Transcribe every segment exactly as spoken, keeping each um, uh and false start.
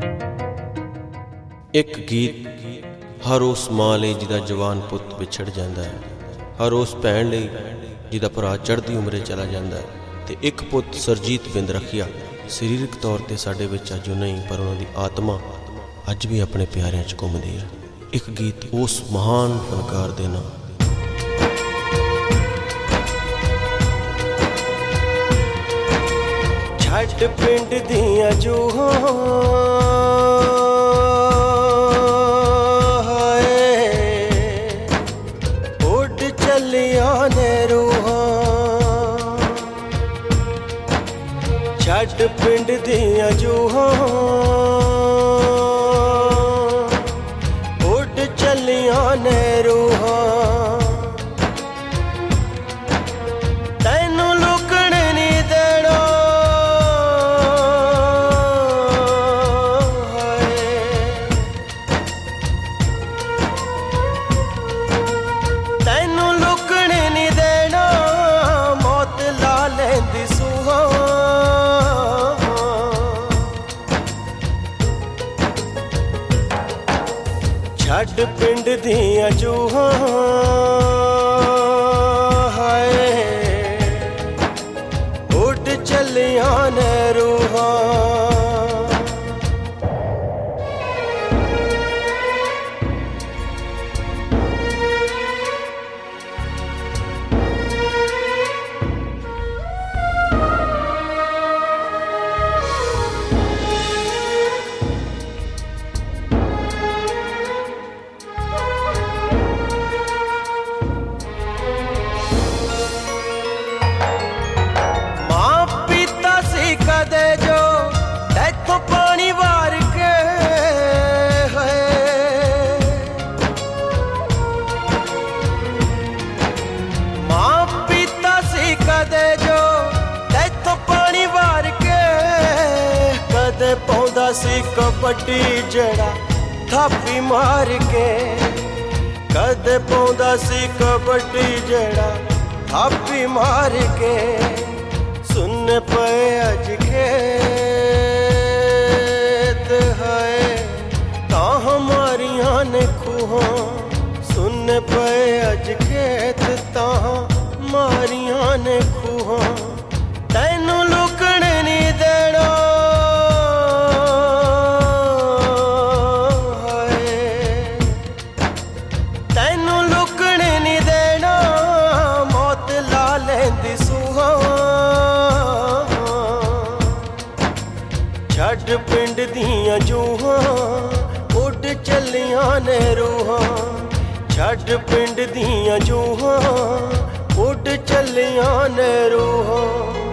एक गीत हर उस मां लई जिहदा जवान पुੱਤ विछड़ जाता है, हर उस भैन लई जिहदा भरा चढ़ती उम्रे चला जाता है। तो एक पुੱਤ सरजीत बिंद रखिया सरीरक तौर पर साडे विच अज नहीं, पर उन्हां दी आत्मा अज भी अपने प्यारिਆਂ च घुमदी है। एक गीत उस महान फनकार दे नाम छड़ पिंड दियां जूहां छड़ पिंड दियां जूहां उड़ चलियां ने रूहां, तैनू लुकण नहीं देना तैनू लुकण नहीं देना, मौत ला लेंदी सूहां। छड़ पिंड दियां जूहां हाय उड़ चलियां ने रूहां, पौंदा सी कबड्डी जड़ा थापी मार के, कद पौंदा सी कबड्डी जड़ा थापी मार के। सुन पे अज खेत है तां हमारियां ने खूहां, सुन पे अज खेत तां हमारियां ने खूहां। तैनू लुकण नहीं देना छड़ पिंड दियां जूहां उड़ चलियां ने रूहां, छड़ पिंड दियां जूहां उड़ चलियां ने रूहां।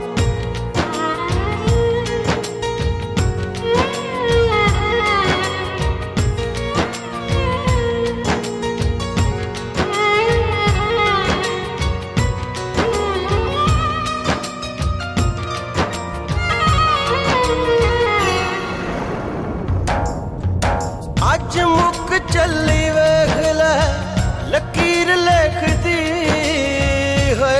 अज मुक चली वेख ले लकीर लिखदी है,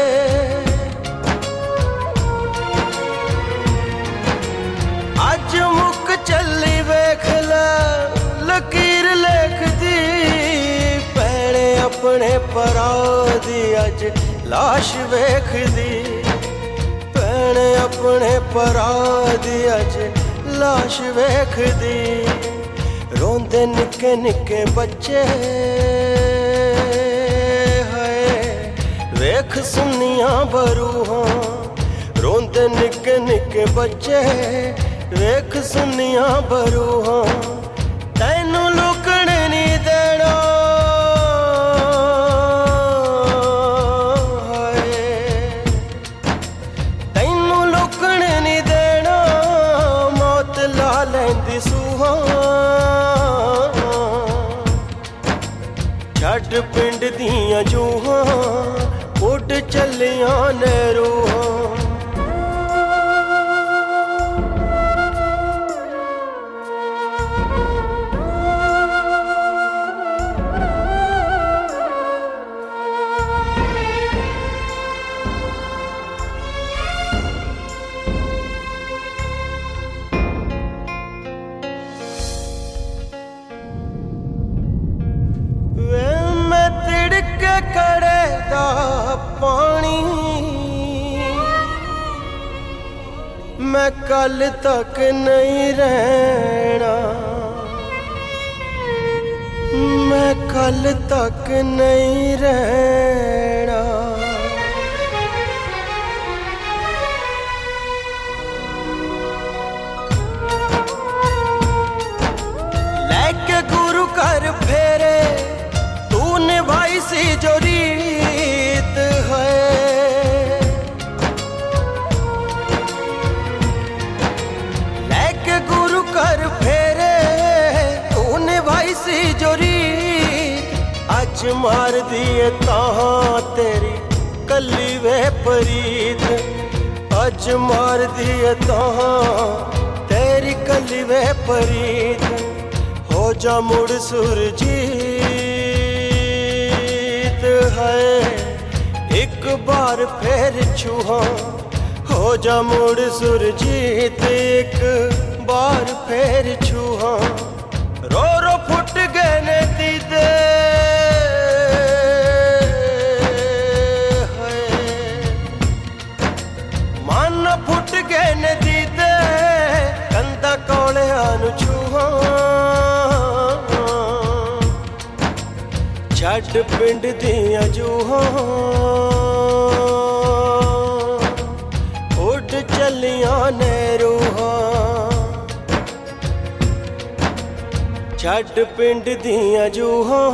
अज मुक चली वेख ले लकीर लिखदी। भैणे अपने भरा दी अज लाश वेखदी, भैणे अपने भरा दी अज लाश वेखदी। रोंदे निके निके बच्चे है वेख सुनियां बरूहां, रोंदे निके निके बच्चे वेख सुनियां बरूहां। तैनू लुकण नहीं देना तैनू लुकण नहीं देना, मौत ला लेंदी सूहां। छड़ पिंड दियां जूहां उड़ चलियां ने रूहां। पानी मैं कल तक नहीं रहना, मैं कल तक नहीं रहना। लेके गुरु कर फेरे तू निभाई सी जो रीत है, लेके गुरु कर फेरे तू निभाई सी जो रीत। अज मार दिए तां तेरी कली वे परीत, अज मार दिए तां तेरी कली वे परीत। हो जा मुड़ सुरजीत है एक बार फिर छुहा, हो जा मुड़ सुरजीत एक बार फिर छुहा। रो रो फुट गए ने दीदे मन फुट गए ने दीदे, कंधा कौलिया नू छूहा। छड्ड पिंड दियां जूहां उड चलियां ने रूहां, छड्ड पिंड दियां जूहां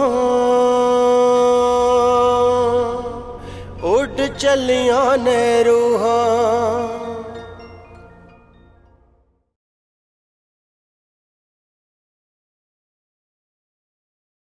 उड चलियां ने रूहां।